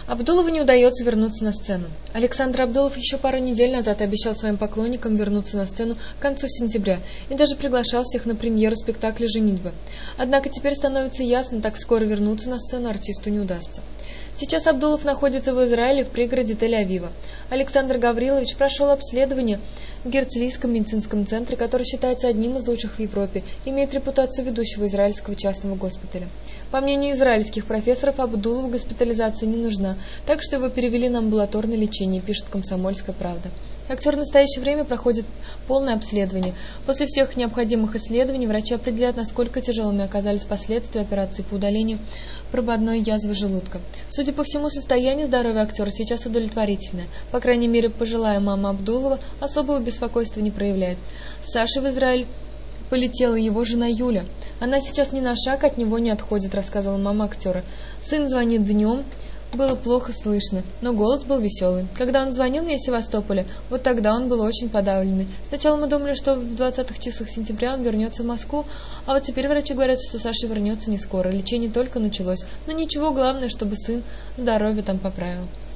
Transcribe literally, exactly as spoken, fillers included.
Абдулову не удается вернуться на сцену. Александр Абдулов еще пару недель назад обещал своим поклонникам вернуться на сцену к концу сентября и даже приглашал всех на премьеру спектакля «Женитьба». Однако теперь становится ясно, так скоро вернуться на сцену артисту не удастся. Сейчас Абдулов находится в Израиле, в пригороде Тель-Авива. Александр Гаврилович прошел обследование в Герцлийском медицинском центре, который считается одним из лучших в Европе, имеет репутацию ведущего израильского частного госпиталя. По мнению израильских профессоров, Абдулову госпитализация не нужна, так что его перевели на амбулаторное лечение, пишет «Комсомольская правда». Актер в настоящее время проходит полное обследование. После всех необходимых исследований врачи определят, насколько тяжелыми оказались последствия операции по удалению прободной язвы желудка. Судя по всему, состояние здоровья актера сейчас удовлетворительное. По крайней мере, пожилая мама Абдулова особого беспокойства не проявляет. С Сашей в Израиль полетела его жена Юля. Она сейчас ни на шаг от него не отходит, рассказывала мама актера. Сын звонит днем. Было плохо слышно, но голос был веселый. Когда он звонил мне из Севастополя, вот тогда он был очень подавленный. Сначала мы думали, что в двадцатых числах сентября он вернется в Москву, а вот теперь врачи говорят, что Саша вернется не скоро. Лечение только началось. Но ничего, главное, чтобы сын здоровье там поправил.